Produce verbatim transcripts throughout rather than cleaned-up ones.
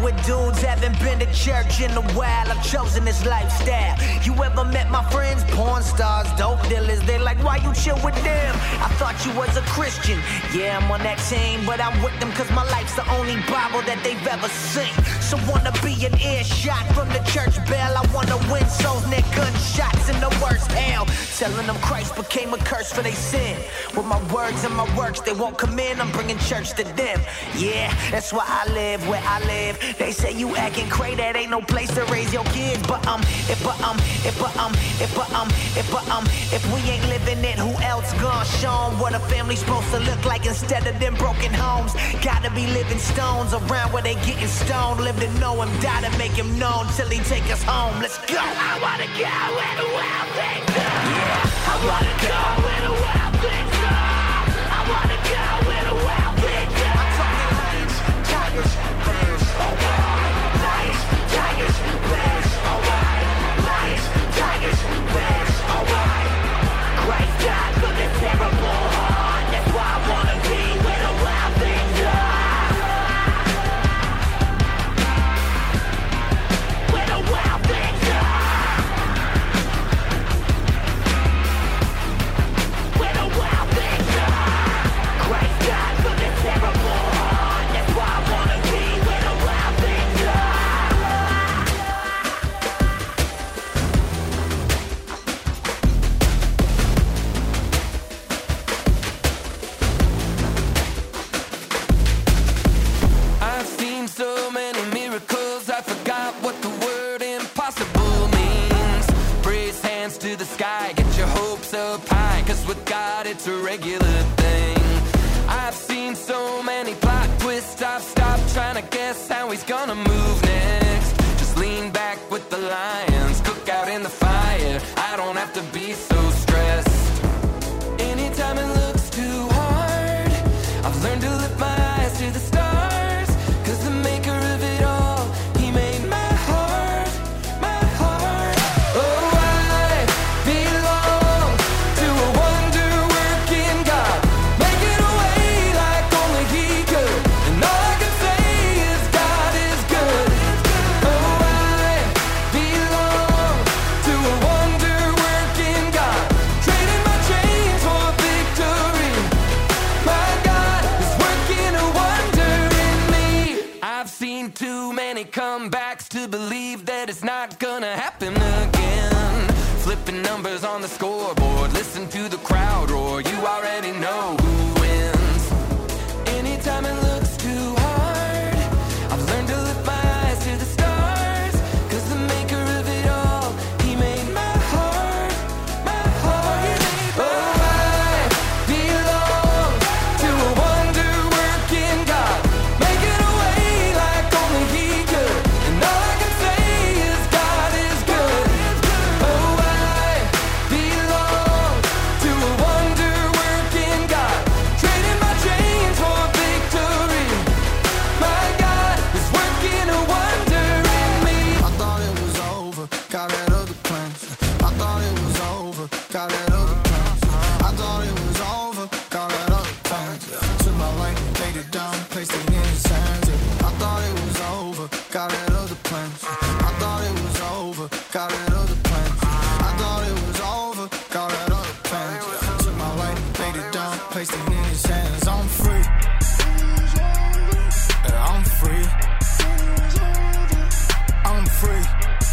with dudes, haven't been to church in a while. I've chosen this lifestyle. You ever met my friends? Porn stars, dope dealers. They like, why you chill with them? I thought you was a Christian. Yeah, I'm on that team, but I'm with them cause my life's the only Bible that they've ever seen. So wanna be an earshot from the church bell. I wanna win souls near gunshots in the worst hell. Telling them Christ became a curse for their sin. With my words and my works, they won't come in. I'm bringing church to them. Yeah, that's why I live where I live. They say you acting crazy, that ain't no place to raise your kids. But um, if but um, if but um, if but um, if but um, if we ain't living it, who else gonna show 'em what a family's supposed to look like instead of them broken homes? Gotta be living stones around where they getting stoned. Live to know him, die to make him known till he take us home. Let's go. I wanna go where the wild things are. Yeah, I wanna go where the wild things are. I wanna go where the wild things are. I'm talking lions, tigers, bears. Alright, lions, tigers, bears. Alright, lions, tigers, bears. Alright. Christ died for the terrible heart. That's why I wanna be where the wild things are. Where the wild things are. Where the wild things are. Christ died for the terrible heart. That's why I wanna be where the wild things are. I've seen so many miracles, I forgot what the word impossible means. Raise hands to the sky, get your hopes up high, cause with God it's a regular thing. I've seen so many plot twists, I've stopped trying to guess how he's gonna move next. Just lean back with the lions, cook out in the fire, I don't have to be so stressed. Anytime it looks too hard, I've learned to lift my eyes to the stars, cause the maker of it all, he made my heart, my heart. Oh, I belong to a wonder-working God, making a way like only he could, and all I can say is God is good. Oh, I belong to a wonder-working God, trading my chains for victory. My God is working a wonder in me. I've seen too many comebacks to believe that it's not gonna happen again. Flipping numbers on the scoreboard, listen to the crowd roar, you already know who wins. Anytime it looks too hard, I've learned to lift my eyes to the stars, cause the maker of it all, he made my heart, my heart. Oh, I belong to a wonder-working God, making a way like only he could, and all I can say is God is good. Oh, I belong to a wonder-working God, trading my chains for victory. My God is working a wonder in me. I thought it was over, got rid of the plans. I thought it was over, got rid of the plans. I thought it was over, got rid of the plans. Took my life, laid it down, placed it in his hands. I thought it was over, got rid of the plans. I thought it was over, got rid of the plans. I thought it was over, got rid of the plans. Took my life, laid it down, placed it in his hands. I'm free. Yeah, I'm free. I'm free.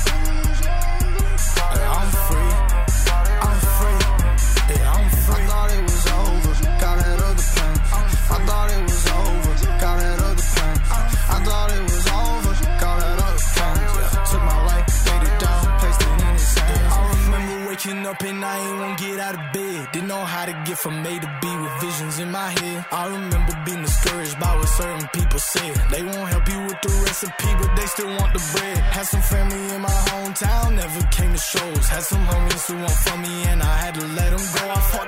Yeah, I'm free. I'm free. Yeah, I'm free. I thought it was over, got rid of the plans. I thought it was over, got rid of the plans. I thought it was over, got rid of the plans. Took my life, laid it down, placed it in his hands. I remember waking up and I ain't wanna get out of bed. Didn't know how to get from A to B with visions in my head. I remember being discouraged by what certain people said. They won't help you with the recipe, but they still want the bread. Had some family in my hometown, never came to shows. Had some homies who want from me and I had to let them go. I fought the pressure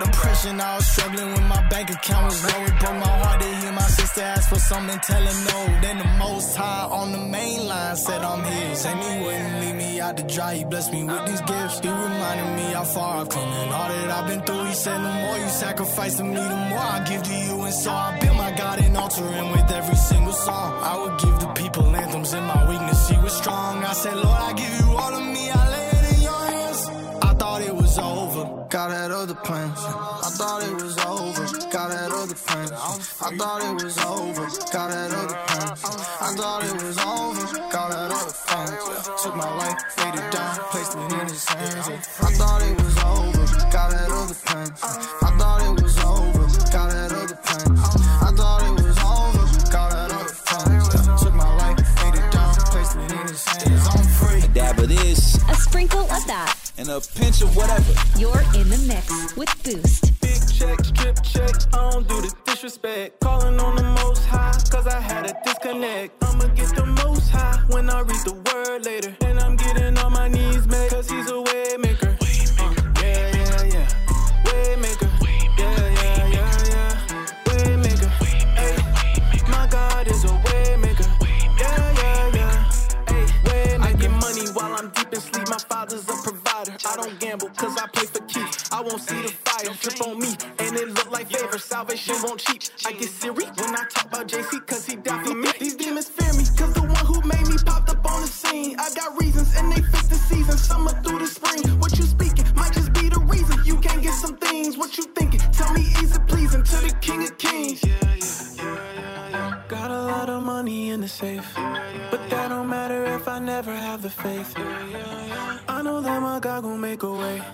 recession, I was struggling when my bank account was low. It broke my heart to hear my sister ask for something, tell her no. Then the Most High on the main line said I'm his, and he wouldn't leave me out to dry. He blessed me with these gifts. He reminded me how far I've come and all that I've been through. He said the more you sacrifice to me, the more I give to you. And so I built my God an altar, and with every single song I would give the people anthems. In my weakness he was strong. I said, Lord, I give you all of me, I lay it in your hands. I thought it was over, God had other plans. I thought it was over, God had other plans. I thought it was over, God had other plans. I thought it was over, God had other plans. Took my life, laid it down, placed it in his hands. I thought it was over, God had other plans. I thought it was over, God had other plans. I thought it was over, God had other plans. Took my life, laid it down, placed it in his hands. I'm free. A dab of this, a sprinkle of that, and a pinch of whatever. You're in the mix with Boost. Big check, strip check, I don't do the disrespect. Calling on the Most High, cause I had a disconnect. I'ma get the Most High when I read the word later. And I'm getting on my knees met, cause he's a way maker. Uh, yeah, yeah, yeah. Way maker. Yeah, yeah, yeah, yeah. Way maker. Ay, my God is a way maker. Yeah, yeah, yeah. Ay, way maker. I get money while I'm deep in sleep. My father's a provider. I don't gamble cause I play for keeps. I won't see the fire drip on me, and it look like favor. Salvation won't cheat. I get Siri when I talk about J C cause he died for me. These demons fear me cause the one who made me popped up on the scene. I got reasons and they fit the season. Summer through the spring. What you speaking might just be the reason you can't get some things. What you thinking? Tell me easy pleasing to the King of Kings. Yeah, yeah, yeah, yeah, yeah. Got a lot of money in the safe, but that don't matter if I never have the faith. I know that my God gon' make a way.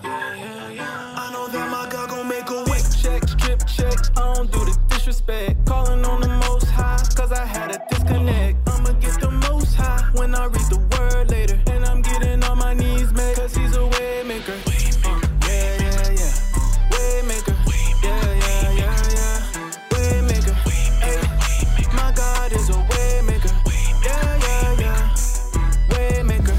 I know that my God gon' make a way. Check, strip check, I don't do the disrespect. Calling on the Most High, cause I had a disconnect. I'ma get the Most High when I read the word later. And I'm getting on my knees met, cause he's a way maker. Uh, yeah, yeah, yeah. Way maker. Yeah, yeah, yeah, yeah. Way maker. Ay, my God is a way maker. Yeah, yeah, yeah. Way maker.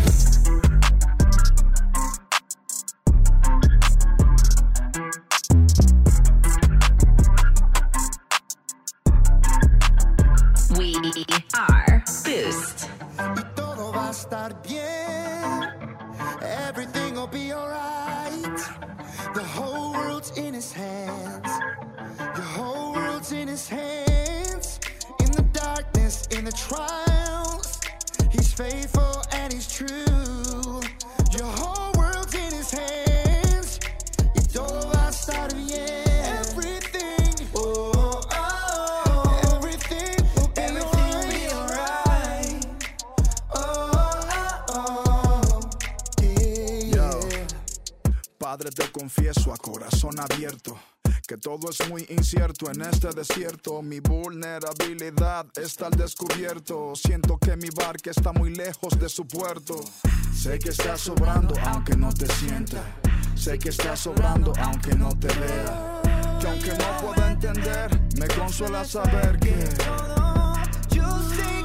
We are Boost. Y todo va a estar bien. Everything will be alright. The whole world's in his hands. Your whole world's in his hands. In the darkness, in the trials, he's faithful and he's true. Your whole world's in his hands. Y todo va a estar bien. Everything, oh, oh, everything will be alright. Oh, oh, oh, yeah. Yo, Padre, te confieso a corazón abierto que todo es muy incierto en este desierto. Mi vulnerabilidad está al descubierto. Siento que mi barca está muy lejos de su puerto. Sé que estás sobrando aunque no te sienta. Sé que estás sobrando aunque no te vea. Que aunque no pueda entender, me consuela saber que yo sé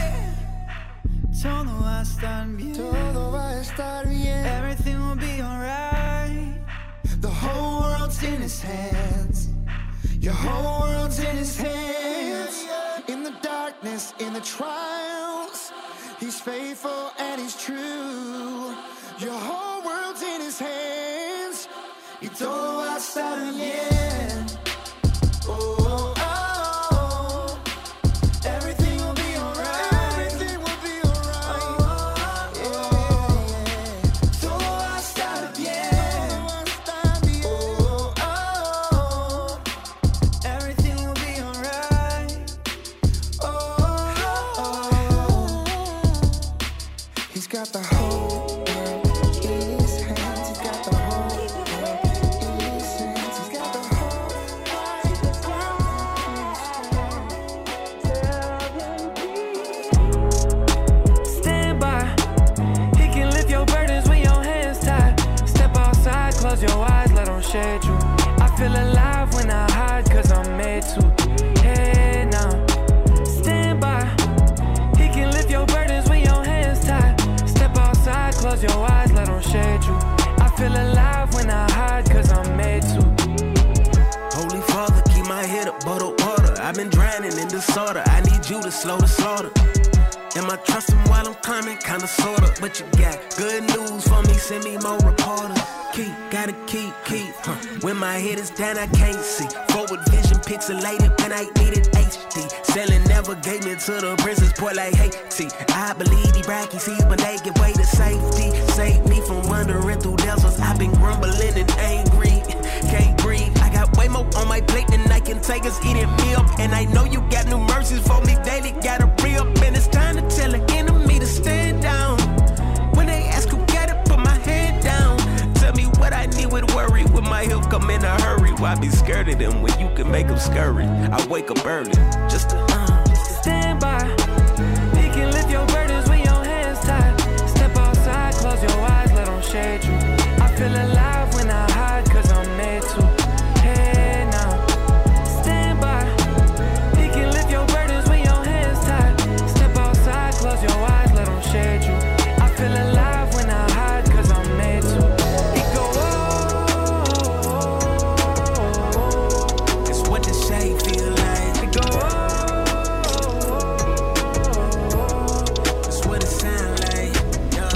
que todo va a estar bien. Todo va a estar bien. Everything will be alright. The whole world's in his hands. Your whole world's in his hands. In the darkness, in the trials, he's faithful and he's true. Your whole world's in his hands. Y todo va a estar bien. Oh, oh, oh. Everything will be alright. Everything will be alright. Oh, oh, oh. Yeah. Todo va a estar bien. Oh, oh, oh. Everything will be alright. Oh, oh, oh. He's got the whole world in his hands. He's got the whole world in his hands. He's got the whole disorder. I need you to slow the slaughter. Am I trusting while I'm climbing? Kinda sorta. But you got good news for me, send me more reporters. Keep, gotta keep, keep. Huh. When my head is down, I can't see. Forward vision pixelated when I needed H D. Selling never gave me to the princess port like Haiti. I believe he bracky sees when they give way to safety. Save me from wandering through deserts. I've been grumbling and angry. Can't breathe. I got way more on my plate than I can take us eating me up. And I know you got new mercies for me daily. Gotta re up. And it's time to tell an enemy to stand down. When they ask who got it, put my head down. Tell me what I need with worry. When my help come in a hurry. Why be scared of them when you can make them scurry? I wake up early just to uh, stand by. You can lift your burdens with your hands tied. Step outside, close your eyes, let them shade you. I feel alive when I hide, cause I'm made to. Hey now, stand by. You can lift your burdens with your hands tied. Step outside, close your eyes, let them shade you. I feel alive when I hide, cause I'm made to. It go, oh, oh, oh, oh. It's what the shade feel like. It go, oh, oh, oh. It's what it sound like. Yeah.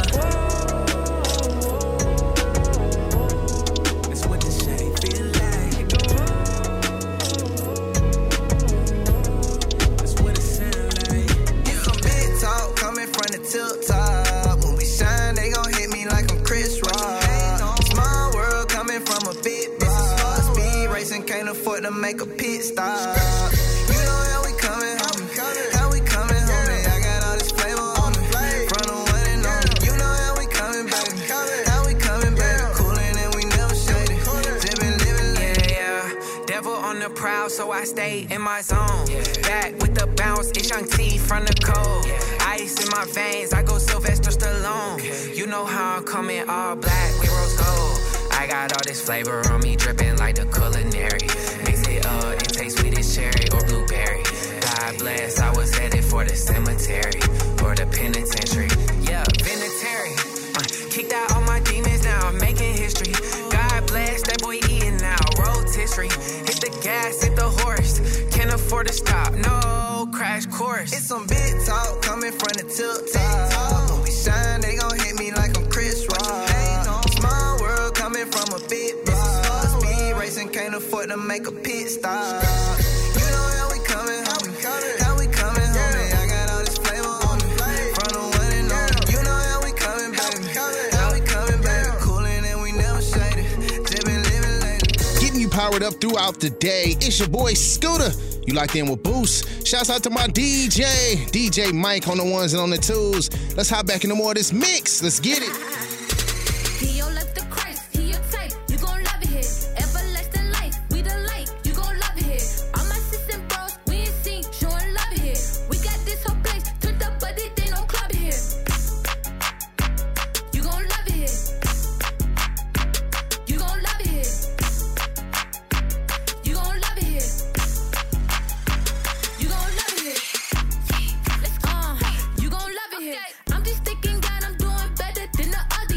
It's what the shade feel like. It's what it sound like. It's some big talk coming from the tilt top. When we shine, they gon' hit me like I'm Chris Rock. Small world coming from a big block. Speed racing, can't afford to make a pit stop. You know how we coming, how we coming, homie. I got all this flavor on me, from the one and only. You know how we coming, baby, how we coming, baby. Coolin' and we never shaded, living, living, living. Yeah, yeah. Devil on the prowl, so I stay in my zone. Back with the bounce, it's Young T from the cold. Ice in my veins, I go Sylvester Stallone. You know how I'm coming, all black, we rose gold. I got all this flavor on me, dripping like the culinary. Mix it up, it tastes sweet as cherry or blueberry. God bless, I was headed for the cemetery or the penitentiary. Yeah, penitentiary. Uh, kicked out all my demons, now I'm making history. God bless, that boy eating now, rotisserie. Hit the gas, hit the horse, can't afford to stop, no crash course. It's some big talk coming from the tilt top. When we shine, they gon' hit me like I'm Chris Rock. Small world coming from a big block. Speed racing, can't afford to make a pit stop. You know how we coming, how we coming, homie. I got all this flavor on me, from the one and only. You know how we coming, baby, how we coming, baby. Coolin' and we never shaded, living, living lady. Getting you powered up throughout the day. It's your boy Scooter. You locked in with Boost. Shouts out to my D J, D J Mike on the ones and on the twos. Let's hop back into more of this mix. Let's get it. He your left the Christ, he your type, you gon' love it here. Everlasting life, we the light, you gon' love it here. All my sisters and bros, we ain't seen, showing love it here. We got this whole place, turned up, but it they don't club it here. You gon' love it here. You gon' love it here. You gon' love it here. You gon' love it here. Let's uh, you gon' love it here. I'm just thinking God, I'm doing better than the others.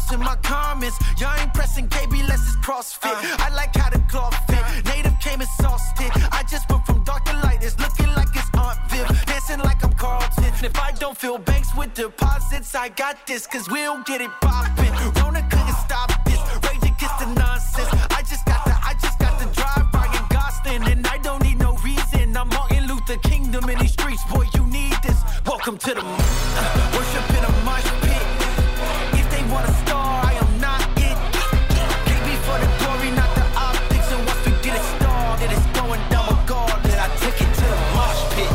in my comments. Y'all ain't pressing K B less it's CrossFit. Uh, I like how the cloth fit. Native came exhausted. I just went from dark to light. It's looking like it's Aunt Viv. Dancing like I'm Carlton. If I don't fill banks with deposits, I got this, cause we'll get it poppin'. Rona couldn't stop this. Rage against the nonsense. I just got the, I just got the drive Ryan Gosling. And I don't need no reason. I'm Martin Luther Kingdom in these streets. Boy, you need this. Welcome to the uh, worship in a mosh pit. If they want a star, I am not it. K B for the glory, not the optics. And once we get it started, it's going down regardless. I took it to the mosh pit.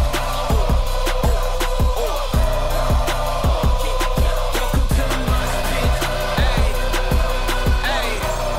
Welcome to the mosh pit. Hey, hey.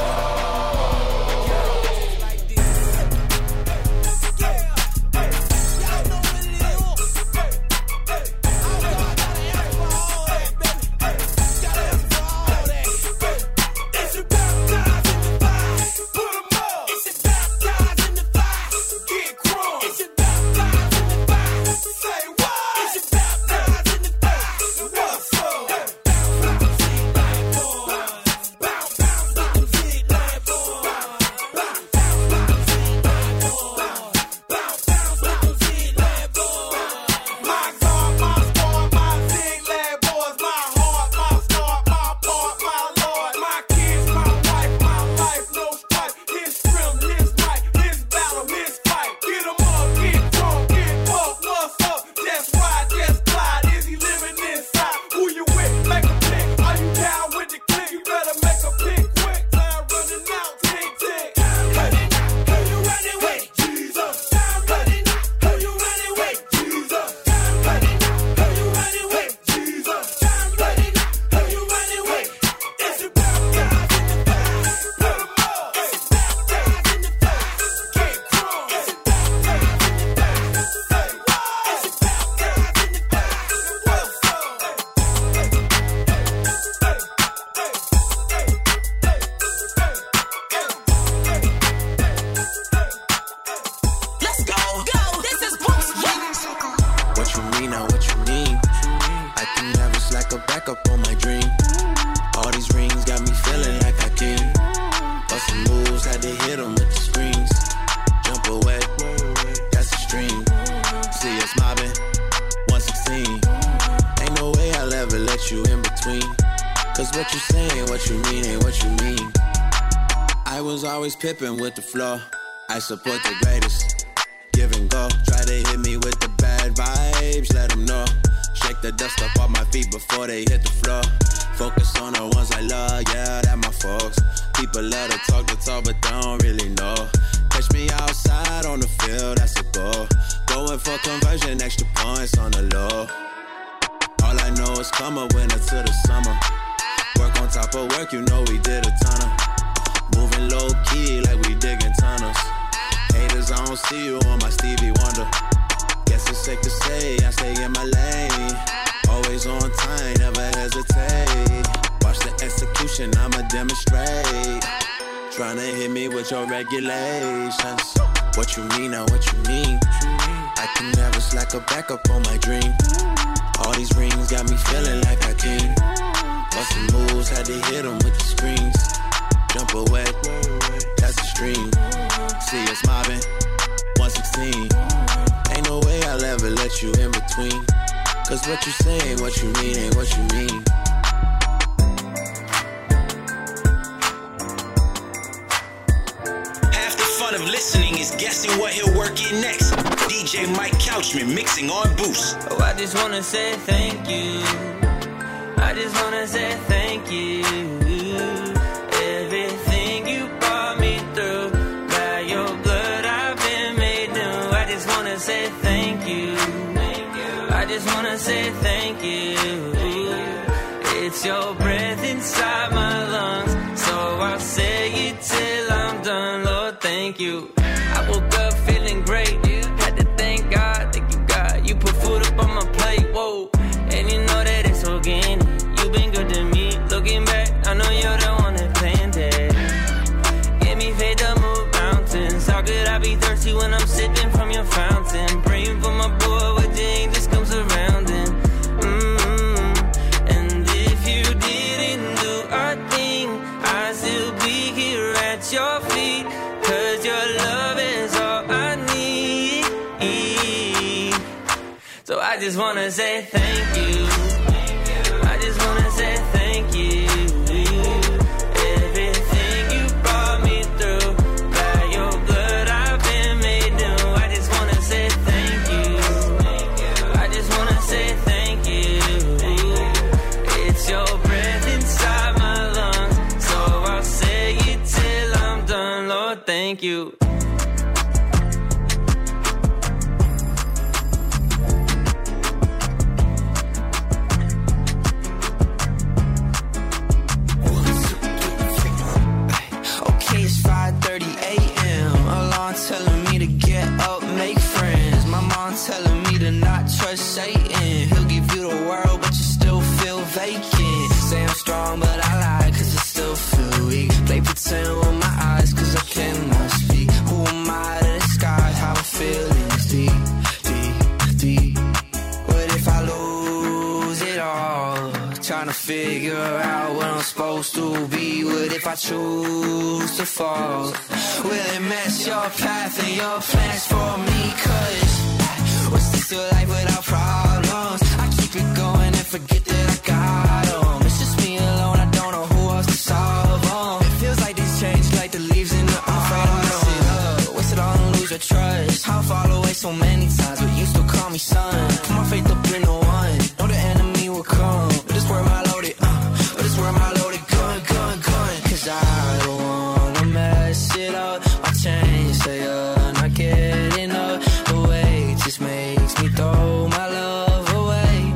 Pippin' with the flow, I support the greatest. Give and go, try to hit me with the bad vibes, let them know. Shake the dust up off my feet before they hit the floor. Focus on the ones I love, yeah, that my folks. People love to talk the talk, but they don't really know. Catch me outside on the field, that's a goal. Going for conversion, extra points on the low. All I know is come a winter to the summer. Work on top of work, you know we did a ton of. Moving low key like we digging tunnels. Haters, I don't see you on my Stevie Wonder. Guess it's safe to say I stay in my lane. Always on time, never hesitate. Watch the execution, I'ma demonstrate. Tryna hit me with your regulations. What you mean now, what you mean? I can never slack or back up on my dream. All these rings got me feeling like I can. Bustin' moves, had to hit them with the screens. Jump away, that's the stream. See us mobbing, one sixteen. Ain't no way I'll ever let you in between. Cause what you say ain't what you mean, ain't what you mean. Half the fun of listening is guessing what he'll work in next. D J Mike Couchman mixing on Boost. Oh, I just wanna say thank you. I just wanna say thank you. Everything you brought me through, by your blood I've been made new. I just wanna say thank you. I just wanna say thank you. It's your breath inside my lungs, so I'll say it till I'm done. Lord, thank you. I woke up feeling great. Had to thank God, thank you God. You put food up on my plate, whoa. And you know that it's organic. You've been good to me. Looking back, I know you're the one that planned it. Get me faith to move mountains. How could I be thirsty when I'm sipping from your fountain? Praying for my boy with the angels come surrounding. Mm-hmm. And if you didn't do our just wanna say thank you. I just wanna say thank you. Everything you brought me through, by your blood I've been made new. I just wanna say thank you. I just wanna say thank you. It's your breath inside my lungs, so I'll say it till I'm done. Lord, thank you. Telling me to get up, make friends. My mom telling me to not trust Satan. He'll give you the world, but you still feel vacant. Say I'm strong, but I lie, cause I still feel weak. Play pretend with my eyes, cause I cannot speak. Who am I to disguise how I feel is deep, deep, deep. What if I lose it all? Trying to figure out what I'm supposed to be. What if I choose to fall? Will it mess your path and your plans for me? Cause what's this to life without problems? I keep it going and forget that I got them. It's just me alone, I don't know who else to solve them. It feels like these change like the leaves in the autumn. Afraid I'll mess it up, waste it all and lose your trust. I'll fall away so many times, but you still call me son. Put my faith up in the one, know the enemy will come. But this word my loaded, uh, but this word my loaded gun, gun, gun. Cause I don't wanna mess it up. My chains say I'm not getting up. The weight just makes me throw my love away,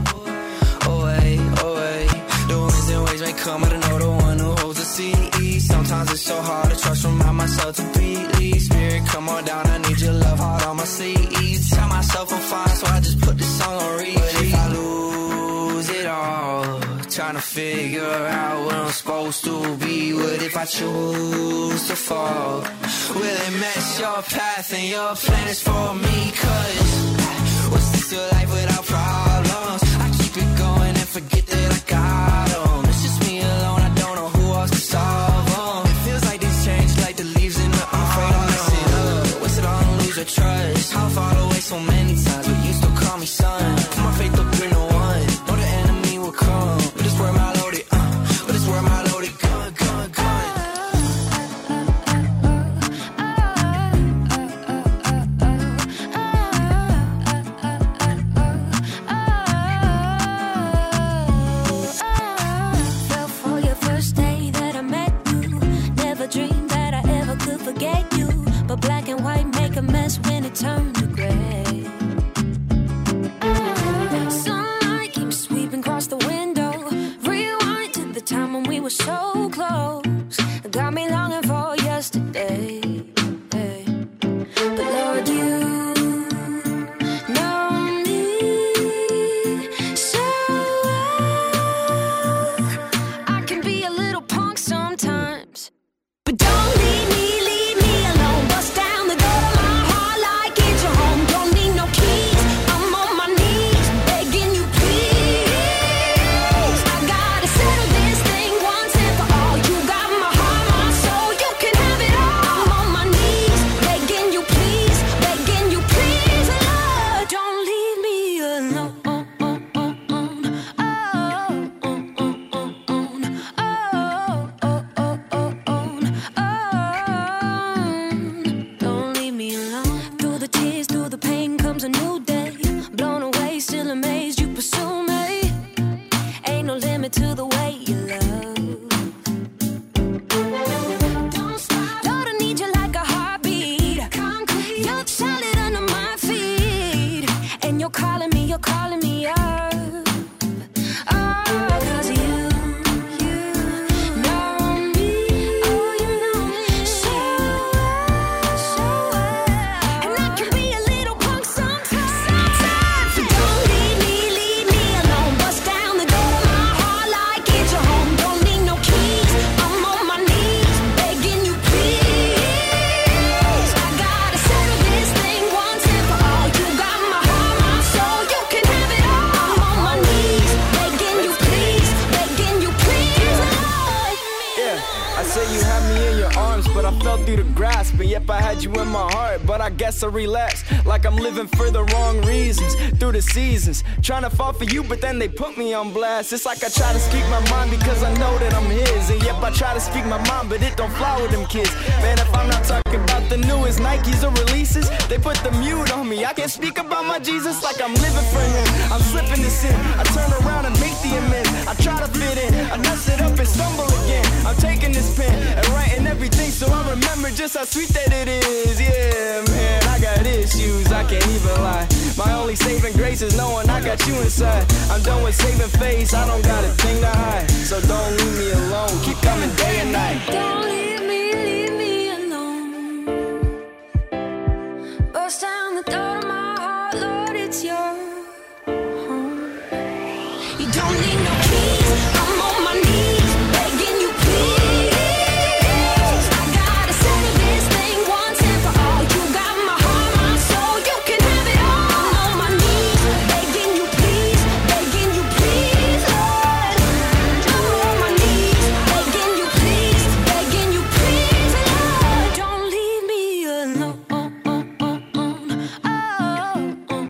away, away. The winds and waves may come, I don't know the one who holds the sea. Sometimes it's so hard to trust, remind myself to believe. Spirit, come on down, I need your love hard on my sleeve. Tell myself I'm fine, so I just put this song on repeat. But if I lose it all, trying to figure out what I'm supposed to be. What if I choose to fall? Will it mess your path and your plans for me? Cause what's this to life without problems? I keep it going and forget that I got them. It's just me alone, I don't know who else to solve them. It feels like these change like the leaves in the autumn. Afraid I'll mess it up, waste it all and lose your trust. I'll fall away so many times, but you still call me son. Put my faith up in the one, know the enemy will come. But this word my loaded, uh, but this word my loaded gun, gun, gun. Fell for your first day that I met you. Never dreamed that I ever could forget you. But black and white make a mess when it turned to gray. Sunlight came sweeping across the window. Rewind to the time when we were so close. Got me longing for yesterday. Hey. But Lord, you know me so well. I can be a little punk sometimes, but don't leave me, leave me alone. Bust down the door to my heart like it's your home. Don't need no keys, I'm on my knees begging you please. I gotta settle this thing once and for all. You got say you had me in your arms, but I fell through the grasp. And yep, I had you in my heart, but I guess I relapsed. Like I'm living for the wrong reasons, through the seasons. Trying to fall for you, but then they put me on blast. It's like I try to speak my mind because I know that I'm his. And yep, I try to speak my mind, but it don't fly with them kids. Man, if I'm not talking about the newest Nikes or releases, they put the mute on me. I can't speak about my Jesus like I'm living for him. I'm slipping this in, I turn around and make the amends. I try to fit in, I mess it up and stumble again. I'm taking this pen and writing everything so I remember just how sweet that it is. Yeah, man, I got issues, I can't even lie. My only saving grace is knowing I got you inside. I'm done with saving face, I don't got a thing to hide. So don't leave me alone, keep